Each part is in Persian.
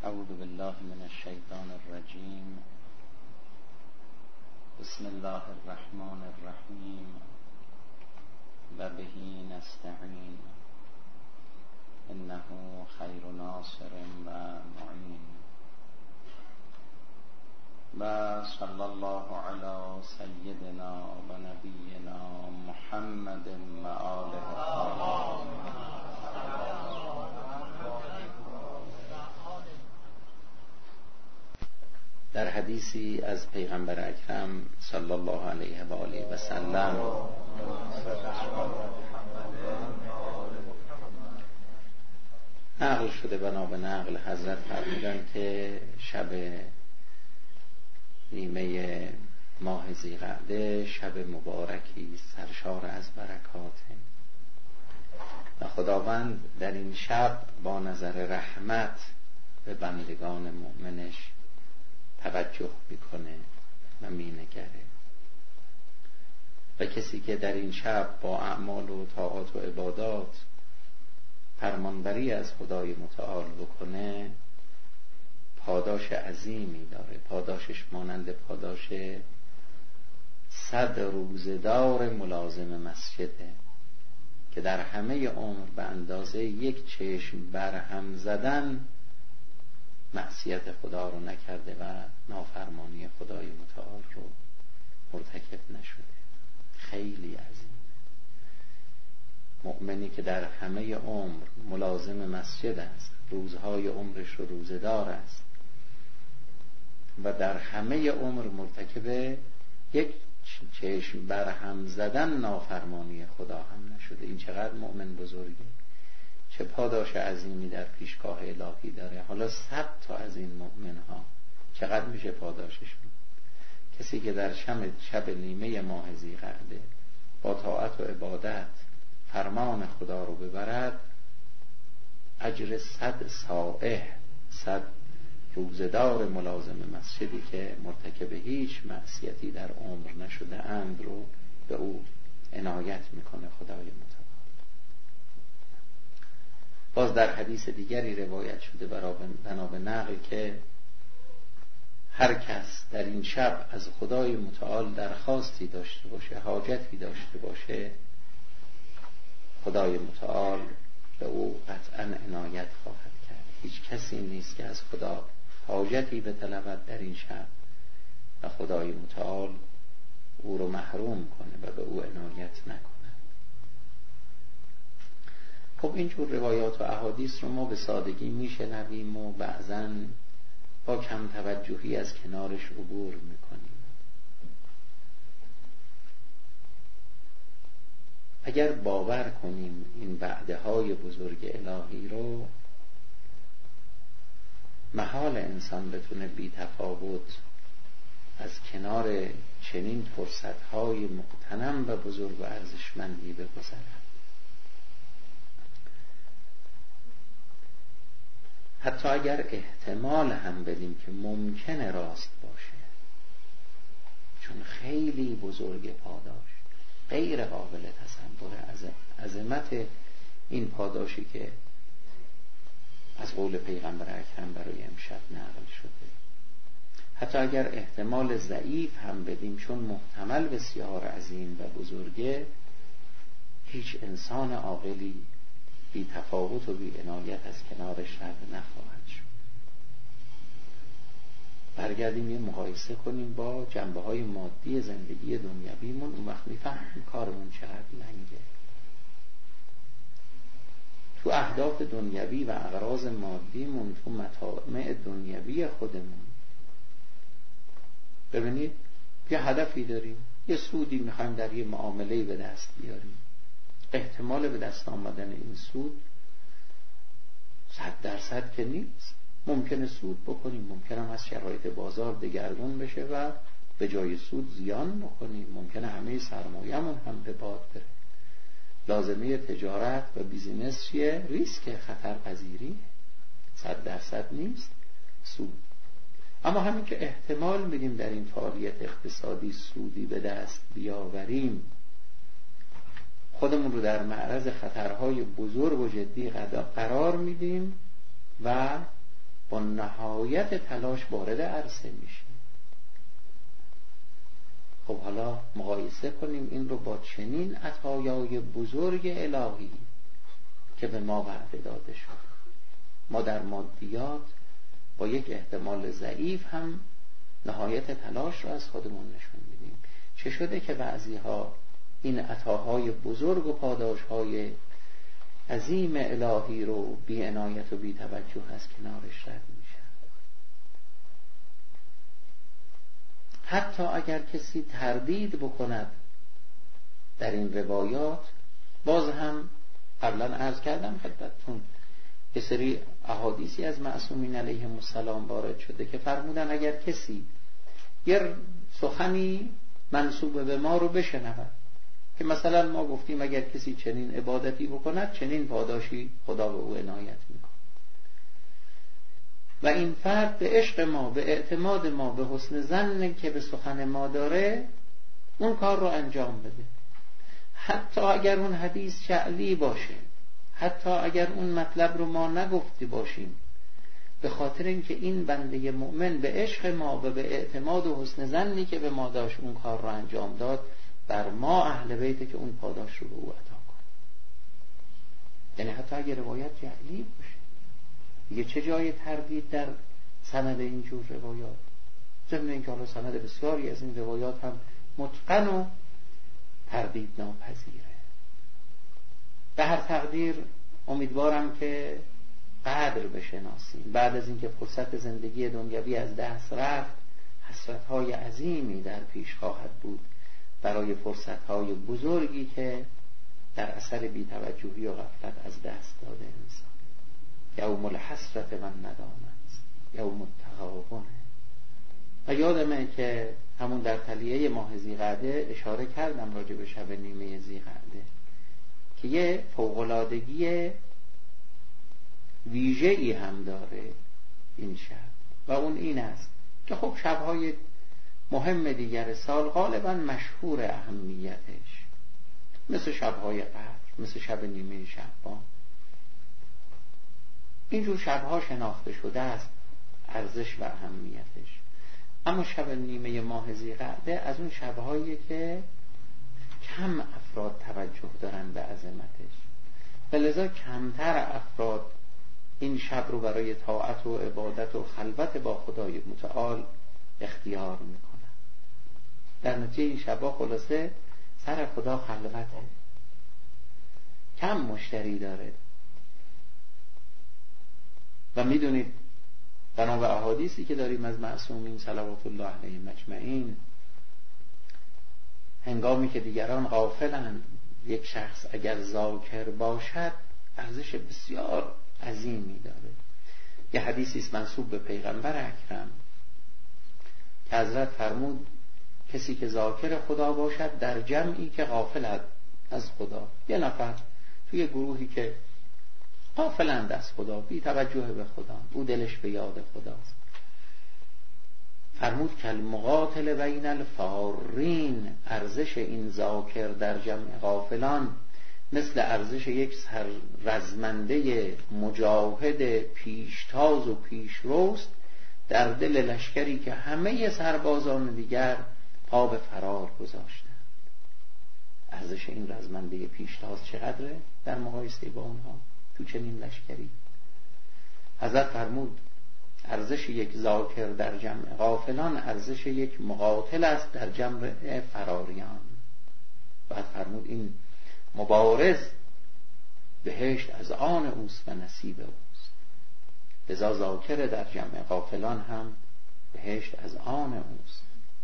أعوذ بالله من الشيطان الرجيم. بسم الله الرحمن الرحيم و به نستعين إنه خير ناصر و معين. و صلی الله علی سیدنا و نبینا محمد و آله الطاهرین. در حدیثی از پیغمبر اکرم صلی الله علیه و آله و سلم نقل شده، بنا به نقل حضرت فرمودند که شب نیمه ماه ذی‌قعده شب مبارکی سرشار از برکاته و خداوند در این شب با نظر رحمت به بندگان مؤمنش توجه میکنه و مینگره و کسی که در این شب با اعمال و طاعات و عبادات فرمانبری از خدای متعال بکنه پاداش عظیمی داره. پاداشش مانند پاداش 100 روزدار ملازم مسجده که در همه عمر به اندازه یک چشم برهم زدن معصیت خدا رو نکرده و نافرمانی خدای متعال رو مرتکب نشده. خیلی عظیم. مؤمنی که در همه عمر ملازم مسجد است، روزهای عمرش رو روزدار است و در همه عمر مرتکب یک چشم برهم زدن نافرمانی خدا هم نشده. این چقدر مؤمن بزرگه، چه پاداش عظیمی در پیشگاه الهی داره. حالا 100 تا از این مؤمن ها چقدر میشه پاداششون؟ کسی که در شب نیمه ماه ذی‌قعده با طاعت و عبادت فرمان خدا رو ببرد، اجر 100 صائح، 100 روزدار ملازم مسجدی که مرتکب هیچ معصیتی در عمر نشده اند رو به او عنایت میکنه خدای متعال. باز در حدیث دیگری روایت شده بنا به نقل که هر کس در این شب از خدای متعال درخواستی داشته باشه، حاجتی داشته باشه، خدای متعال به او قطعا عنایت خواهد کرد. هیچ کسی نیست که از خدا حاجتی بطلبد در این شب و خدای متعال او رو محروم کنه و به او عنایت نکنه. خب اینجور روایات و احادیث رو ما به سادگی میشنویم و بعضاً با کم توجهی از کنارش عبور میکنیم. اگر باور کنیم این وعده های بزرگ الهی رو، محال انسان بتونه بی تفاوت از کنار چنین فرصت های مغتنم و بزرگ و ارزشمندی بگذرد. حتی اگر احتمال هم بدیم که ممکنه راست باشه، چون خیلی بزرگ پاداش، غیر قابل تصور عظمت این پاداشی که از قول پیغمبر اکرم برای امشب نقل شده. حتی اگر احتمال ضعیف هم بدیم، چون محتمل بسیار عظیم و بزرگه، هیچ انسان عاقلی بی تفاوت و بی عنایت از کنارش رد نخواهد شد. برگردیم یه مقایسه کنیم با جنبه های مادی زندگی دنیویمون، اون وقت میفهمیم کارمون چقدر لنگه. تو اهداف دنیوی و اغراض مادیمون، تو مطامع دنیوی خودمون، ببینید یه هدفی داریم، یه سودی میخوایم در یه معامله‌ای به دست بیاریم. احتمال به دست آمدن این سود 100% که نیست. ممکنه سود بکنیم، ممکنه هم از شرایط بازار دگرگون بشه و به جای سود زیان بکنیم. ممکنه همه سرمایه‌مون هم به باد بره. لازمه تجارت و بیزینس چیه؟ ریسک، خطرپذیری. 100% نیست سود. اما همین که احتمال میدیم در این فعالیت اقتصادی سودی به دست بیاوریم، خودمون رو در معرض خطرهای بزرگ و جدی قرار میدیم و با نهایت تلاش وارد عرصه میشه. خب حالا مقایسه کنیم این رو با چنین عطایای بزرگ الهی که به ما وعده داده شد. ما در مادیات با یک احتمال ضعیف هم نهایت تلاش رو از خودمون نشون میدیم. چه شده که بعضی ها این عطاهای بزرگ و پاداشهای عظیم الهی رو بی عنایت و بی توجه از کنارش رد میشن؟ حتی اگر کسی تردید بکند در این روایات، باز هم قبلا عرض کردم خدمتتون یه سری احادیثی از معصومین علیهم السلام وارد شده که فرمودن اگر کسی یه سخنی منسوب به ما رو بشنود که مثلا ما گفتیم اگر کسی چنین عبادتی بکند چنین پاداشی خدا به او عنایت میکند و این فرد به عشق ما، به اعتماد ما، به حسن ظن که به سخن ما داره اون کار رو انجام بده، حتی اگر اون حدیث شعلی باشه، حتی اگر اون مطلب رو ما نگفتی باشیم، به خاطر اینکه این بنده مؤمن به عشق ما و به اعتماد و حسن ظنی که به ما داشت اون کار رو انجام داد، بر ما اهل بیته که اون پاداش رو به او عطا کنه. یعنی حتی اگر روایت جعلی باشه، دیگه چه جای تردید در سند اینجور روایات؟ ضمن اینکه حالا سند بسیاری از این روایات هم متقن و تردید ناپذیره. به هر تقدیر امیدوارم که قدر بشناسیم. بعد از اینکه فرصت زندگی دنیوی از دست رفت، حسرت‌های عظیمی در پیش خواهد بود برای فرصت‌های بزرگی که در اثر بی‌توجهی و غفلت از دست داده انسان. یوم الحسرت و الندامت، یوم التغابن. و یادمه که همون در تلیه ماه ذی‌قعده اشاره کردم راجع به شب نیمه ذی‌قعده که یه فوق‌العادگی ویژه‌ای هم داره این شب و اون این است که خب شب‌های مهم دیگر سال غالباً مشهور اهمیتش، مثل شب‌های قدر، مثل شب نیمه شعبان، اینجور شب‌ها شناخته شده است ارزش و اهمیتش. اما شب نیمه ماه ذی‌قعده از اون شب‌هایی که کم افراد توجه دارن به عظمتش و لذا کمتر افراد این شب رو برای طاعت و عبادت و خلوت با خدای متعال اختیار میکنن. در نتیجه این شب‌ها خلاصه سر خدا خلوته، کم مشتری داره. و میدونید بنا به احادیثی که داریم از معصومین صلوات الله علیهم اجمعین، هنگامی که دیگران غافلند، یک شخص اگر ذاکر باشد ارزش بسیار عظیمی داره. یه حدیثی است منسوب به پیغمبر اکرم که حضرت فرمود کسی که ذاکر خدا باشد در جمعی که غافل از خدا، یه نفر توی گروهی که غافلند از خدا، بی توجه به خدا، او دلش به یاد خداست، فرمود که المقاتل بین الفارین، ارزش این ذاکر در جمع غافلان مثل ارزش یک رزمنده مجاهد پیشتاز و پیشروست در دل لشکری که همه سربازان دیگر پا به فرار گذاشتند. ارزش این رزمنده پیشتاز چقدره در مقایسه با اونها تو چنین لشکری؟ حضرت فرمود ارزش یک ذاکر در جمع غافلان ارزش یک مقاتل است در جمع فراریان. بعد فرمود این مبارز بهشت از آن اوست و نصیب اوست. لذا ذاکر در جمع غافلان هم بهشت از آن اوست.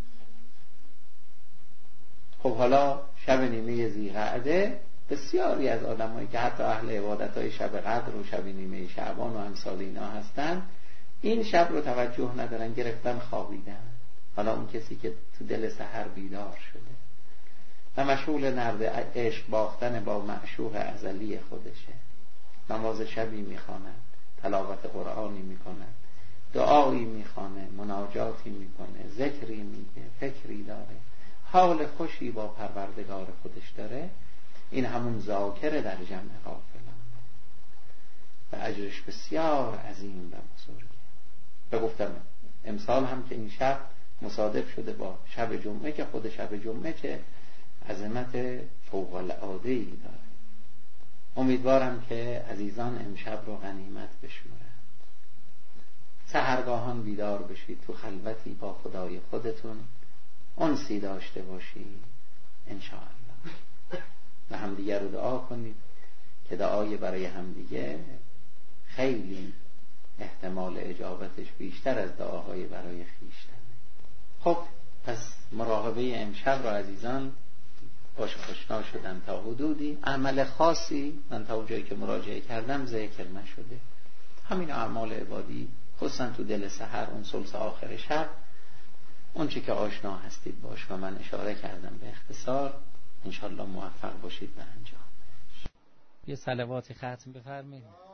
خب حالا شب نیمه ذی‌قعده بسیاری از آدمایی که حتی اهل عبادت‌های شب قدر و شب نیمه شعبان و امثال اینا هستن، این شب رو توجه ندارن، گرفتن خوابیدن. حالا اون کسی که تو دل سحر بیدار شده و مشغول نرد عشق باختن با معشوق ازلی خودشه، نماز شبی میخواند، تلاوت قرآنی میکند، دعایی میخوانه، مناجاتی میکنه، ذکری میگه، فکری داره، حال خوشی با پروردگار خودش داره، این همون ذاکر در جمع غافلان و اجرش بسیار عظیم و بزرگه. و گفتم امسال هم که این شب مصادف شده با شب جمعه که خود شب جمعه چه عظمت فوق العاده‌ای داره. امیدوارم که عزیزان امشب رو غنیمت بشمرند، سحرگاهان بیدار بشید، تو خلوتی با خدای خودتون انسی داشته باشید انشاءالله، و همدیگه رو دعا کنید که دعای برای همدیگه خیلی احتمال اجابتش بیشتر از دعاهای برای خویشتنه. خب پس مراقبه امشب رو عزیزان باش آشنا شدن تا حدودی. عمل خاصی من تا اونجایی که مراجعه کردم ذکر نشده، همین اعمال عبادی خصوصا تو دل سحر اون ثلث آخر شب اون چی که آشنا هستید باش و من اشاره کردم به اختصار، انشالله موفق باشید به انجامش. یه صلوات ختم بفرمایید.